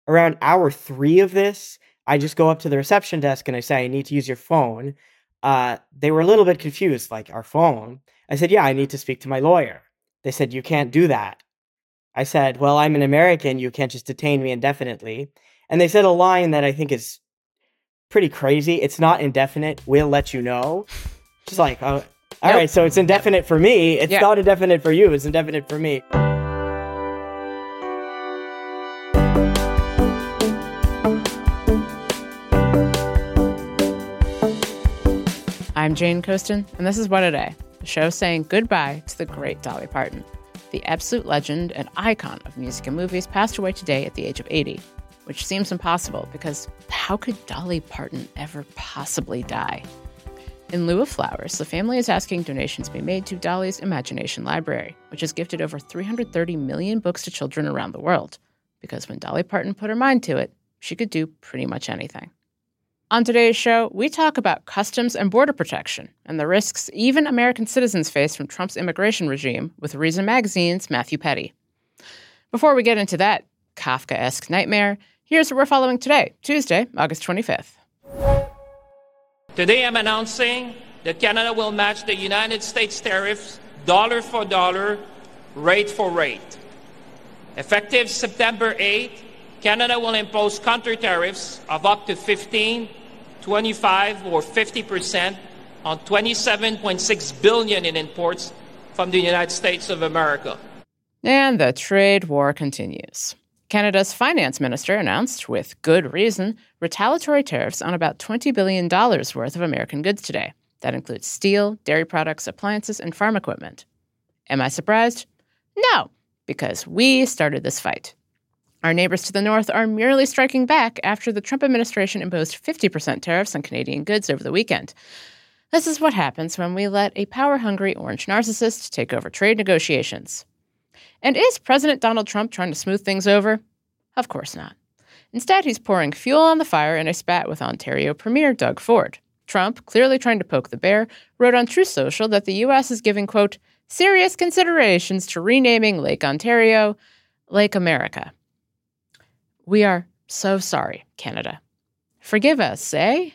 Around hour 3 of this, I just go up to the reception desk and I say, I need to use your phone. They were a little bit confused, like, our phone? I said, yeah, I need to speak to my lawyer. They said, you can't do that. I said, well, I'm an American. You can't just detain me indefinitely. And they said a line that I think is pretty crazy. It's not indefinite. We'll let you know. Just like, all right, so it's indefinite for me. It's not indefinite for you. It's indefinite for me. I'm Jane Coaston, and this is What a Day, the show saying goodbye to the great Dolly Parton. The absolute legend and icon of music and movies passed away today at the age of 80, which seems impossible because how could Dolly Parton ever possibly die? In lieu of flowers, the family is asking donations be made to Dolly's Imagination Library, which has gifted over 330 million books to children around the world. Because when Dolly Parton put her mind to it, she could do pretty much anything. On today's show, we talk about customs and border protection and the risks even American citizens face from Trump's immigration regime with Reason Magazine's Matthew Petty. Before we get into that Kafkaesque nightmare, here's what we're following today, Tuesday, August 25th. Today I'm announcing that Canada will match the United States tariffs dollar for dollar, rate for rate. Effective September 8th, Canada will impose counter-tariffs of up to 15, 25, or 50% on $27.6 billion in imports from the United States of America. And the trade war continues. Canada's finance minister announced, with good reason, retaliatory tariffs on about $20 billion worth of American goods today. That includes steel, dairy products, appliances, and farm equipment. Am I surprised? No, because we started this fight. Our neighbors to the north are merely striking back after the Trump administration imposed 50% tariffs on Canadian goods over the weekend. This is what happens when we let a power-hungry orange narcissist take over trade negotiations. And is President Donald Trump trying to smooth things over? Of course not. Instead, he's pouring fuel on the fire in a spat with Ontario Premier Doug Ford. Trump, clearly trying to poke the bear, wrote on Truth Social that the U.S. is giving, quote, serious considerations to renaming Lake Ontario Lake America. We are so sorry, Canada. Forgive us, eh?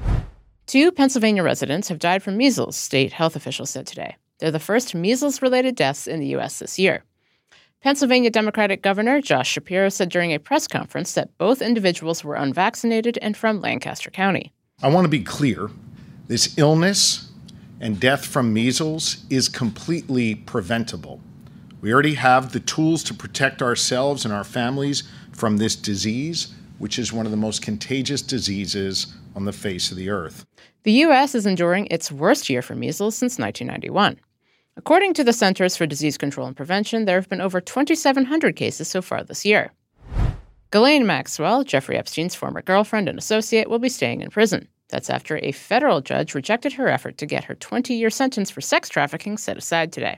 2 Pennsylvania residents have died from measles, state health officials said today. They're the first measles-related deaths in the U.S. this year. Pennsylvania Democratic Governor Josh Shapiro said during a press conference that both individuals were unvaccinated and from Lancaster County. I want to be clear. This illness and death from measles is completely preventable. We already have the tools to protect ourselves and our families from this disease, which is one of the most contagious diseases on the face of the earth. The U.S. is enduring its worst year for measles since 1991. According to the Centers for Disease Control and Prevention, there have been over 2,700 cases so far this year. Ghislaine Maxwell, Jeffrey Epstein's former girlfriend and associate, will be staying in prison. That's after a federal judge rejected her effort to get her 20-year sentence for sex trafficking set aside today.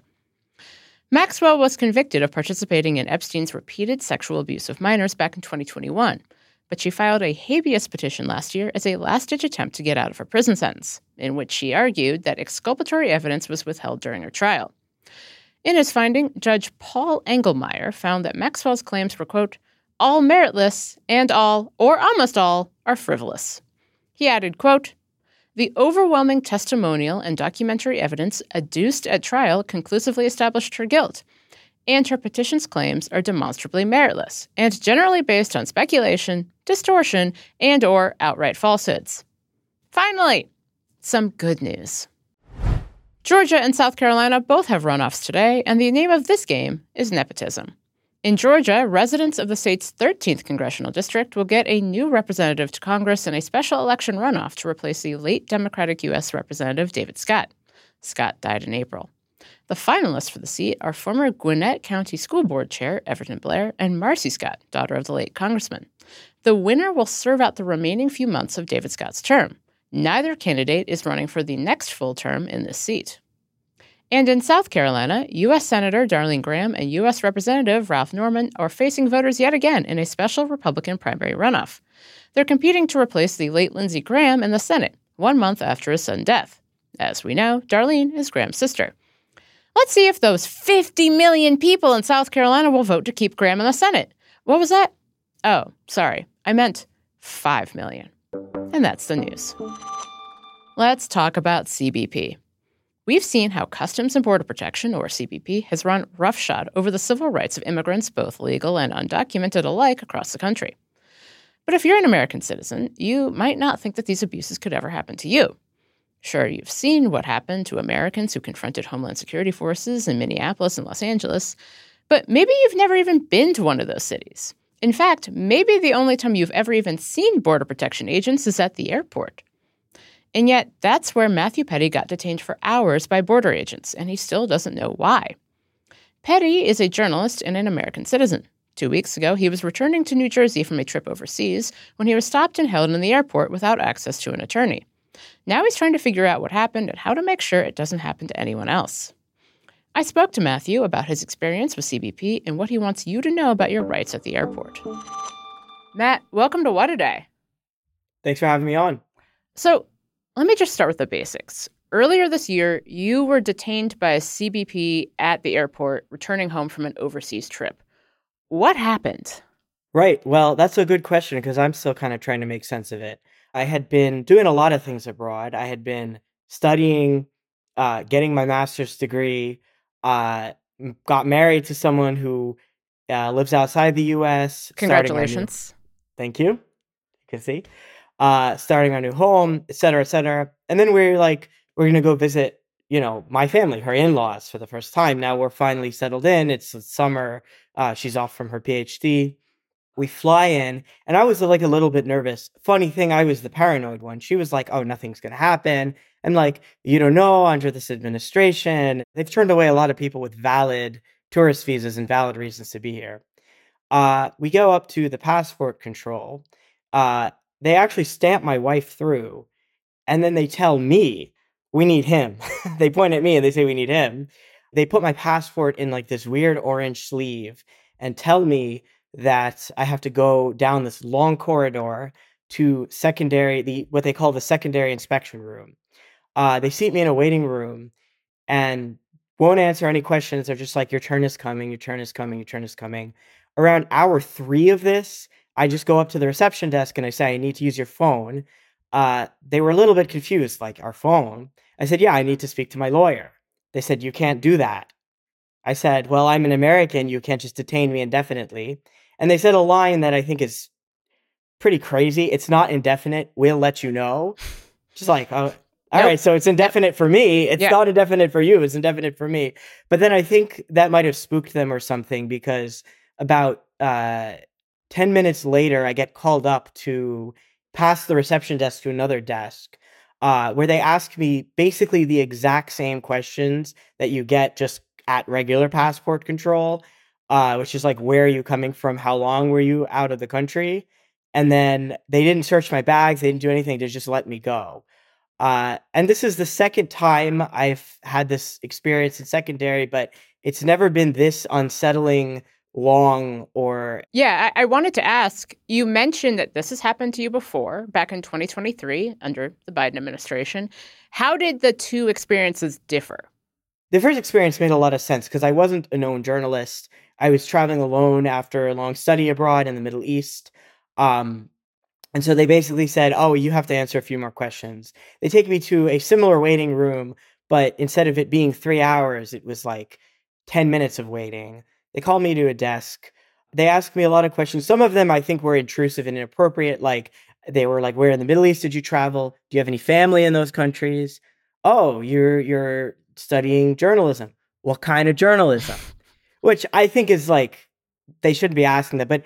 Maxwell was convicted of participating in Epstein's repeated sexual abuse of minors back in 2021, but she filed a habeas petition last year as a last-ditch attempt to get out of her prison sentence, in which she argued that exculpatory evidence was withheld during her trial. In his finding, Judge Paul Engelmeyer found that Maxwell's claims were, quote, all meritless and all, or almost all, are frivolous. He added, quote, the overwhelming testimonial and documentary evidence adduced at trial conclusively established her guilt, and her petition's claims are demonstrably meritless and generally based on speculation, distortion, and or outright falsehoods. Finally, some good news. Georgia and South Carolina both have runoffs today, and the name of this game is nepotism. In Georgia, residents of the state's 13th congressional district will get a new representative to Congress in a special election runoff to replace the late Democratic U.S. Representative David Scott. Scott died in April. The finalists for the seat are former Gwinnett County School Board Chair Everton Blair and Marcy Scott, daughter of the late congressman. The winner will serve out the remaining few months of David Scott's term. Neither candidate is running for the next full term in this seat. And in South Carolina, U.S. Senator Darlene Graham and U.S. Representative Ralph Norman are facing voters yet again in a special Republican primary runoff. They're competing to replace the late Lindsey Graham in the Senate, 1 month after his sudden death. As we know, Darlene is Graham's sister. Let's see if those 50 million people in South Carolina will vote to keep Graham in the Senate. What was that? Oh, sorry, I meant 5 million. And that's the news. Let's talk about CBP. We've seen how Customs and Border Protection, or CBP, has run roughshod over the civil rights of immigrants, both legal and undocumented alike, across the country. But if you're an American citizen, you might not think that these abuses could ever happen to you. Sure, you've seen what happened to Americans who confronted Homeland Security forces in Minneapolis and Los Angeles, but maybe you've never even been to one of those cities. In fact, maybe the only time you've ever even seen Border Protection agents is at the airport. And yet, that's where Matthew Petty got detained for hours by border agents, and he still doesn't know why. Petty is a journalist and an American citizen. 2 weeks ago, he was returning to New Jersey from a trip overseas when he was stopped and held in the airport without access to an attorney. Now he's trying to figure out what happened and how to make sure it doesn't happen to anyone else. I spoke to Matthew about his experience with CBP and what he wants you to know about your rights at the airport. Matt, welcome to What A Day. Thanks for having me on. So, let me just start with the basics. Earlier this year, you were detained by a CBP at the airport, returning home from an overseas trip. What happened? Right. Well, that's a good question because I'm still kind of trying to make sense of it. I had been doing a lot of things abroad. I had been studying, getting my master's degree, got married to someone who lives outside the U.S. Congratulations. Thank you. You can see. Starting our new home, et cetera, et cetera. And then we're going to go visit, my family, her in-laws for the first time. Now we're finally settled in. It's the summer. She's off from her PhD. We fly in, and I was a little bit nervous. Funny thing, I was the paranoid one. She was like, oh, nothing's going to happen. I'm like, you don't know, under this administration, they've turned away a lot of people with valid tourist visas and valid reasons to be here. We go up to the passport control. They actually stamp my wife through, and then they tell me, we need him. They point at me and they say, we need him. They put my passport in this weird orange sleeve and tell me that I have to go down this long corridor to what they call the secondary inspection room. They seat me in a waiting room and won't answer any questions. They're just like, your turn is coming, your turn is coming, your turn is coming. Around hour 3 of this, I just go up to the reception desk and I say, I need to use your phone. They were a little bit confused, our phone. I said, yeah, I need to speak to my lawyer. They said, you can't do that. I said, well, I'm an American. You can't just detain me indefinitely. And they said a line that I think is pretty crazy. It's not indefinite. We'll let you know. Just oh, all right. So it's indefinite for me. It's not indefinite for you. It's indefinite for me. But then I think that might have spooked them or something, because about 10 minutes later, I get called up to pass the reception desk to another desk, where they ask me basically the exact same questions that you get just at regular passport control, which is where are you coming from? How long were you out of the country? And then they didn't search my bags. They didn't do anything to just let me go. And this is the second time I've had this experience in secondary, but it's never been this unsettling, long, or... Yeah, I wanted to ask, you mentioned that this has happened to you before, back in 2023, under the Biden administration. How did the two experiences differ? The first experience made a lot of sense because I wasn't a known journalist. I was traveling alone after a long study abroad in the Middle East. And so they basically said, oh, you have to answer a few more questions. They take me to a similar waiting room, but instead of it being 3 hours, it was 10 minutes of waiting. They called me to a desk. They asked me a lot of questions. Some of them I think were intrusive and inappropriate. They were where in the Middle East did you travel? Do you have any family in those countries? Oh, you're studying journalism. What kind of journalism? Which I think is they shouldn't be asking that. But,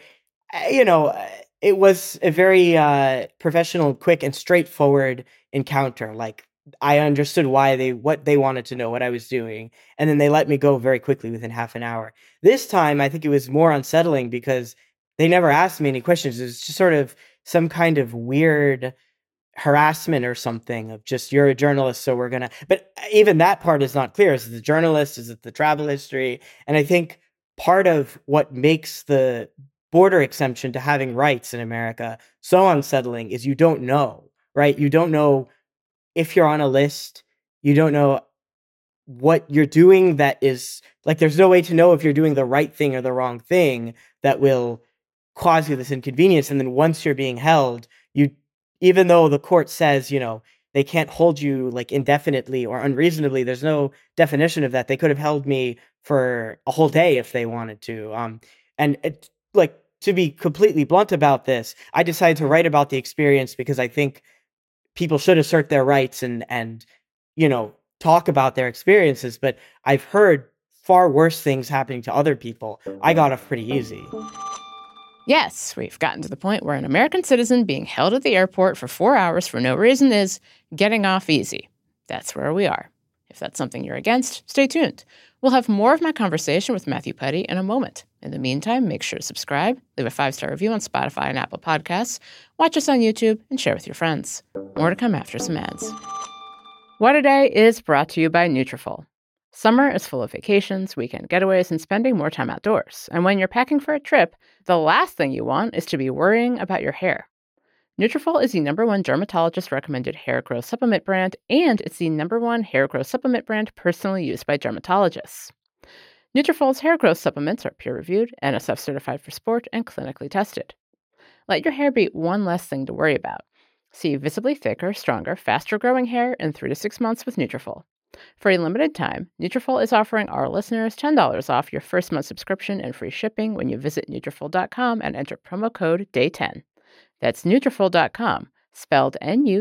it was a very professional, quick, and straightforward encounter. I understood what they wanted to know, what I was doing. And then they let me go very quickly within half an hour. This time, I think it was more unsettling because they never asked me any questions. It was just sort of some kind of weird harassment or something of just, you're a journalist, so we're gonna... But even that part is not clear. Is it the journalist? Is it the travel history? And I think part of what makes the border exemption to having rights in America so unsettling is you don't know, right? You don't know if you're on a list. You don't know what you're doing that is... there's no way to know if you're doing the right thing or the wrong thing that will cause you this inconvenience. And then once you're being held, even though the court says, they can't hold you like indefinitely or unreasonably, there's no definition of that. They could have held me for a whole day if they wanted to. To be completely blunt about this, I decided to write about the experience because I think people should assert their rights and talk about their experiences. But I've heard far worse things happening to other people. I got off pretty easy. Yes, we've gotten to the point where an American citizen being held at the airport for 4 hours for no reason is getting off easy. That's where we are. If that's something you're against, stay tuned. We'll have more of my conversation with Matthew Petty in a moment. In the meantime, make sure to subscribe, leave a 5-star review on Spotify and Apple Podcasts, watch us on YouTube, and share with your friends. More to come after some ads. What a Day is brought to you by Nutrafol. Summer is full of vacations, weekend getaways, and spending more time outdoors. And when you're packing for a trip, the last thing you want is to be worrying about your hair. Nutrafol is the #1 dermatologist-recommended hair growth supplement brand, and it's the #1 hair growth supplement brand personally used by dermatologists. Nutrafol's hair growth supplements are peer-reviewed, NSF certified for sport, and clinically tested. Let your hair be one less thing to worry about. See visibly thicker, stronger, faster-growing hair in 3 to 6 months with Nutrafol. For a limited time, Nutrafol is offering our listeners $10 off your first month subscription and free shipping when you visit Nutrafol.com and enter promo code DAY10. That's Nutrafol.com, spelled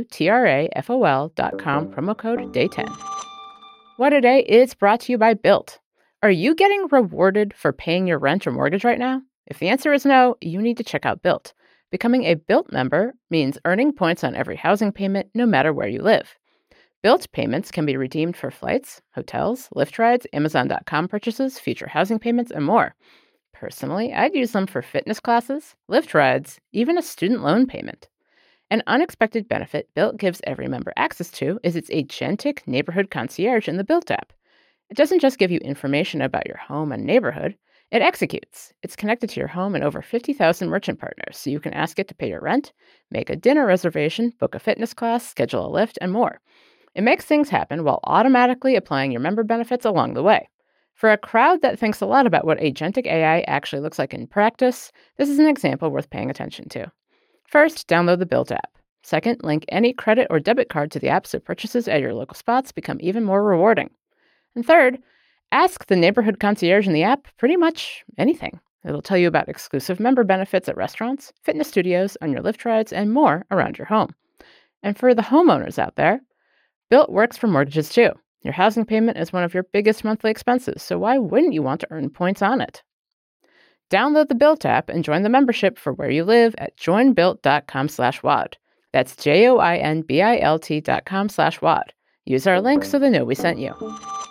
Nutrafol.com, promo code DAY10. What a Day is brought to you by Built. Are you getting rewarded for paying your rent or mortgage right now? If the answer is no, you need to check out Built. Becoming a Built member means earning points on every housing payment, no matter where you live. Built payments can be redeemed for flights, hotels, Lyft rides, Amazon.com purchases, future housing payments, and more. Personally, I'd use them for fitness classes, Lyft rides, even a student loan payment. An unexpected benefit Built gives every member access to is its agentic neighborhood concierge in the Built app. It doesn't just give you information about your home and neighborhood, it executes. It's connected to your home and over 50,000 merchant partners, so you can ask it to pay your rent, make a dinner reservation, book a fitness class, schedule a Lyft, and more. It makes things happen while automatically applying your member benefits along the way. For a crowd that thinks a lot about what agentic AI actually looks like in practice, this is an example worth paying attention to. First, download the Built app. Second, link any credit or debit card to the app so purchases at your local spots become even more rewarding. And third, ask the neighborhood concierge in the app pretty much anything. It'll tell you about exclusive member benefits at restaurants, fitness studios, on your Lyft rides, and more around your home. And for the homeowners out there, Built works for mortgages too. Your housing payment is one of your biggest monthly expenses, so why wouldn't you want to earn points on it? Download the Built app and join the membership for where you live at joinbuilt.com/WOD. That's JOINBILT.com/WOD. Use our link so they know we sent you.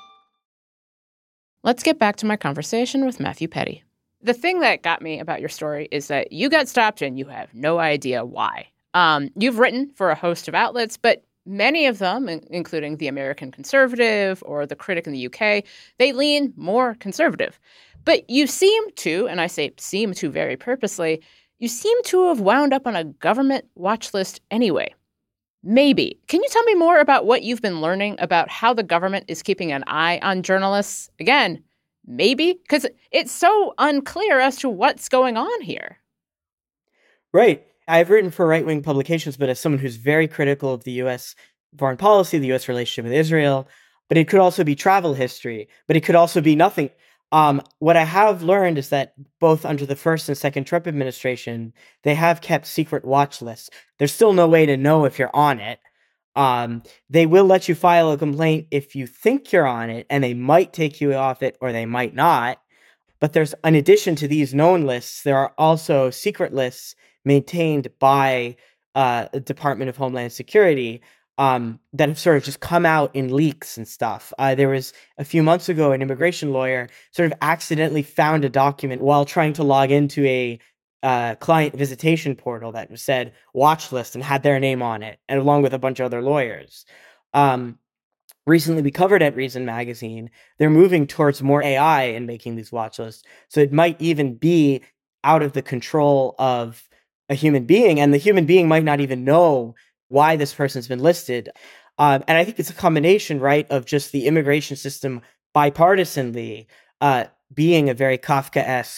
Let's get back to my conversation with Matthew Petty. The thing that got me about your story is that you got stopped and you have no idea why. You've written for a host of outlets, but many of them, including The American Conservative or The Critic in the UK, they lean more conservative. But you seem to, and I say seem to very purposely, you seem to have wound up on a government watch list anyway. Maybe. Can you tell me more about what you've been learning about how the government is keeping an eye on journalists? Again, maybe? Because it's so unclear as to what's going on here. Right. I've written for right-wing publications, but as someone who's very critical of the U.S. foreign policy, the U.S. relationship with Israel, but it could also be travel history, but it could also be nothing. What I have learned is that both under the first and second Trump administration, they have kept secret watch lists. There's still no way to know if you're on it. They will let you file a complaint if you think you're on it, and they might take you off it or they might not. But there's, in addition to these known lists, there are also secret lists maintained by the Department of Homeland Security that have sort of just come out in leaks and stuff. There was a few months ago, an immigration lawyer sort of accidentally found a document while trying to log into a client visitation portal that said watch list and had their name on it, and along with a bunch of other lawyers. Recently, we covered at Reason Magazine, they're moving towards more AI in making these watch lists. So it might even be out of the control of a human being, and the human being might not even know why this person's been listed. And I think it's a combination, right, of just the immigration system bipartisanly being a very Kafkaesque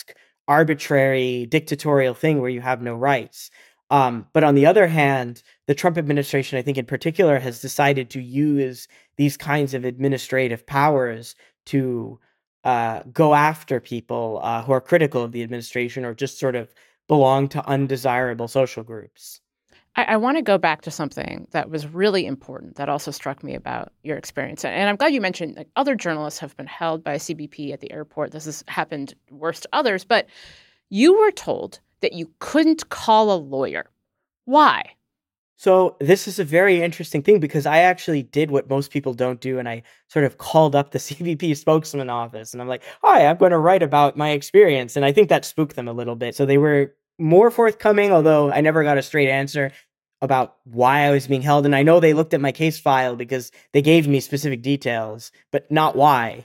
arbitrary dictatorial thing where you have no rights. But on the other hand, the Trump administration, I think in particular, has decided to use these kinds of administrative powers to go after people who are critical of the administration or just sort of belong to undesirable social groups. I want to go back to something that was really important that also struck me about your experience. And I'm glad you mentioned like, other journalists have been held by CBP at the airport. This has happened worse to others. But you were told that you couldn't call a lawyer. Why? So this is a very interesting thing because I actually did what most people don't do. And I sort of called up the CBP spokesman office and I'm like, hi, I'm going to write about my experience. And I think that spooked them a little bit. So they were more forthcoming, although I never got a straight answer about why I was being held. And I know they looked at my case file because they gave me specific details, but not why.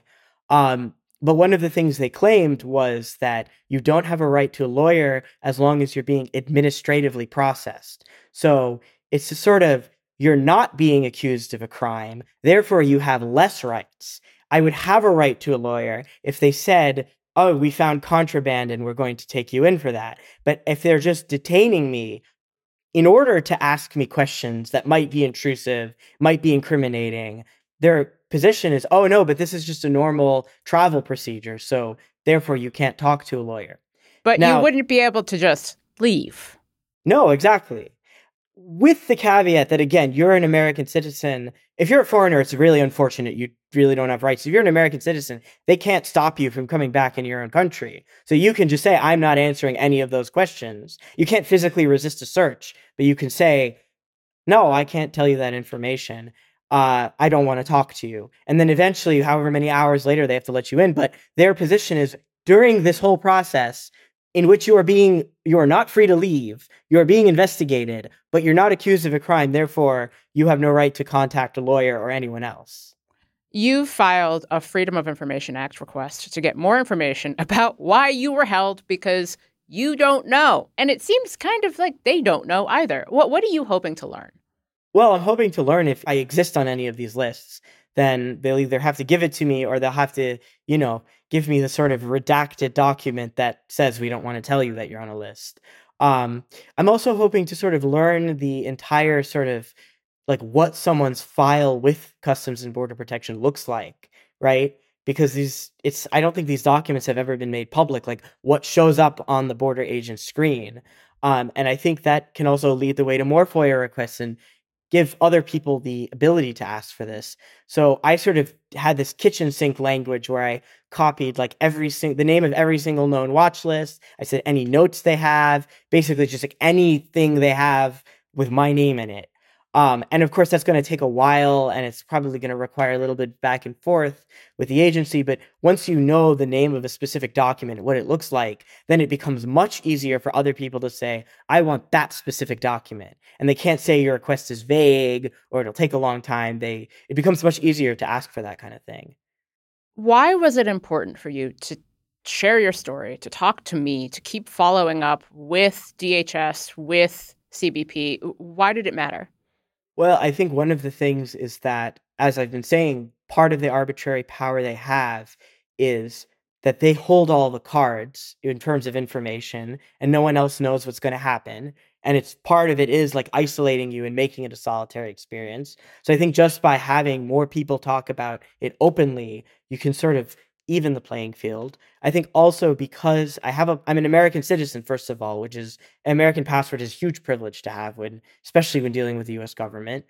But one of the things they claimed was that you don't have a right to a lawyer as long as you're being administratively processed. So it's a sort of, you're not being accused of a crime, therefore you have less rights. I would have a right to a lawyer if they said, oh, we found contraband and we're going to take you in for that. But if they're just detaining me in order to ask me questions that might be intrusive, might be incriminating, their position is, oh, no, but this is just a normal travel procedure. So therefore, you can't talk to a lawyer. But now, you wouldn't be able to just leave. No, exactly. With the caveat that, again, you're an American citizen. If you're a foreigner, it's really unfortunate. You really don't have rights. If you're an American citizen, they can't stop you from coming back in your own country. So you can just say, I'm not answering any of those questions. You can't physically resist a search, but you can say, no, I can't tell you that information. I don't want to talk to you. And then eventually, however many hours later, they have to let you in. But their position is during this whole process, in which you are not free to leave, you are being investigated, but you're not accused of a crime, therefore you have no right to contact a lawyer or anyone else. You filed a Freedom of Information Act request to get more information about why you were held because you don't know. And it seems kind of like they don't know either. What are you hoping to learn? Well, I'm hoping to learn if I exist on any of these lists. Then they'll either have to give it to me or they'll have to, give me the sort of redacted document that says we don't want to tell you that you're on a list. I'm also hoping to sort of learn the entire sort of like what someone's file with Customs and Border Protection looks like, right? Because I don't think these documents have ever been made public, like what shows up on the border agent's screen. And I think that can also lead the way to more FOIA requests and give other people the ability to ask for this. So I sort of had this kitchen sink language where I copied like the name of every single known watch list. I said any notes they have, basically just like anything they have with my name in it. And of course, that's going to take a while and it's probably going to require a little bit back and forth with the agency. But once you know the name of a specific document, what it looks like, then it becomes much easier for other people to say, I want that specific document. And they can't say your request is vague or it'll take a long time. It becomes much easier to ask for that kind of thing. Why was it important for you to share your story, to talk to me, to keep following up with DHS, with CBP? Why did it matter? Well, I think one of the things is that, as I've been saying, part of the arbitrary power they have is that they hold all the cards in terms of information and no one else knows what's going to happen. And it's part of it is like isolating you and making it a solitary experience. So I think just by having more people talk about it openly, you can sort of even the playing field. I think also because I'm an American citizen, first of all, which is an American passport is a huge privilege to have especially when dealing with the US government.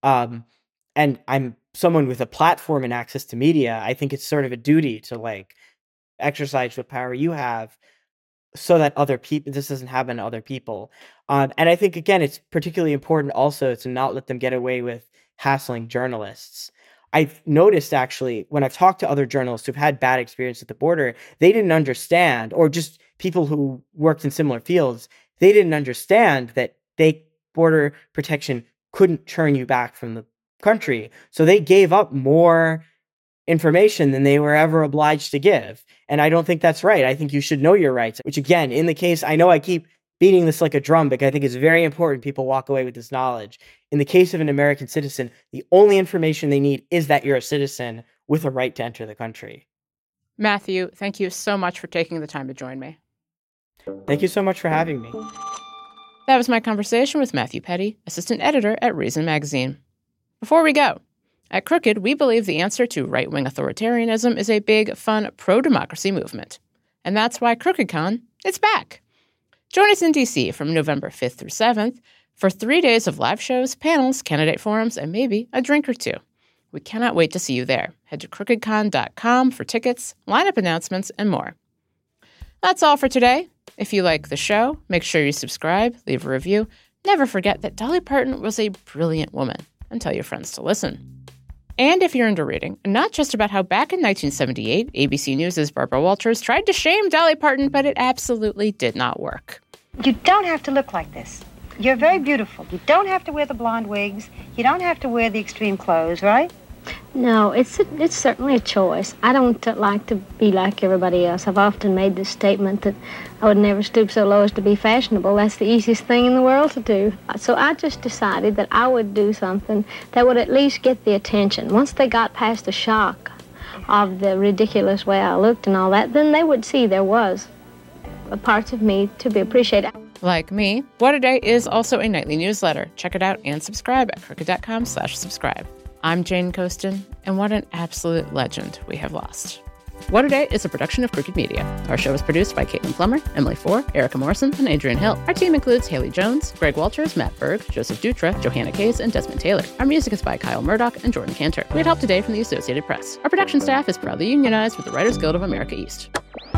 And I'm someone with a platform and access to media. I think it's sort of a duty to like exercise what power you have so that this doesn't happen to other people. And I think, again, it's particularly important also to not let them get away with hassling journalists. I've noticed, actually, when I've talked to other journalists who've had bad experience at the border, they didn't understand, or just people who worked in similar fields, they didn't understand that border protection couldn't turn you back from the country. So they gave up more information than they were ever obliged to give. And I don't think that's right. I think you should know your rights, which, again, in the case, I know I keep beating this like a drum, but I think it's very important people walk away with this knowledge. In the case of an American citizen, the only information they need is that you're a citizen with a right to enter the country. Matthew, thank you so much for taking the time to join me. Thank you so much for having me. That was my conversation with Matthew Petty, assistant editor at Reason Magazine. Before we go, at Crooked, we believe the answer to right-wing authoritarianism is a big, fun, pro-democracy movement. And that's why CrookedCon is back. Join us in D.C. from November 5th through 7th for 3 days of live shows, panels, candidate forums, and maybe a drink or two. We cannot wait to see you there. Head to crookedcon.com for tickets, lineup announcements, and more. That's all for today. If you like the show, make sure you subscribe, leave a review. Never forget that Dolly Parton was a brilliant woman, and tell your friends to listen. And if you're into reading, not just about how back in 1978, ABC News' Barbara Walters tried to shame Dolly Parton, but it absolutely did not work. You don't have to look like this. You're very beautiful. You don't have to wear the blonde wigs. You don't have to wear the extreme clothes, right? No, it's certainly a choice. I don't like to be like everybody else. I've often made this statement that I would never stoop so low as to be fashionable. That's the easiest thing in the world to do. So I just decided that I would do something that would at least get the attention. Once they got past the shock of the ridiculous way I looked and all that, then they would see there was parts of me to be appreciated. Like me, What a Day is also a nightly newsletter. Check it out and subscribe at crooked.com/subscribe. I'm Jane Coaston, and what an absolute legend we have lost. What a Day is a production of Crooked Media. Our show is produced by Caitlin Plummer, Emily Four, Erica Morrison, and Adrian Hill. Our team includes Haley Jones, Greg Walters, Matt Berg, Joseph Dutra, Johanna Case, and Desmond Taylor. Our music is by Kyle Murdoch and Jordan Cantor. We had help today from the Associated Press. Our production staff is proudly unionized with the Writers Guild of America East.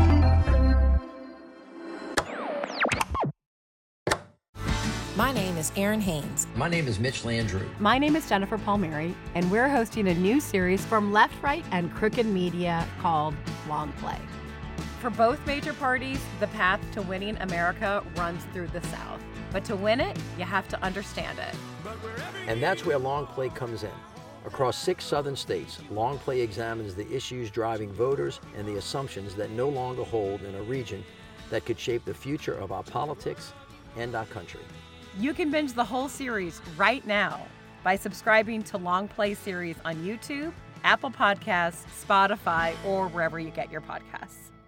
My name is Erin Haynes. My name is Mitch Landrew. My name is Jennifer Palmieri, and we're hosting a new series from Left, Right, and Crooked Media called Long Play. For both major parties, the path to winning America runs through the South. But to win it, you have to understand it. And that's where Long Play comes in. Across 6 southern states, Long Play examines the issues driving voters and the assumptions that no longer hold in a region that could shape the future of our politics and our country. You can binge the whole series right now by subscribing to Long Play series on YouTube, Apple Podcasts, Spotify, or wherever you get your podcasts.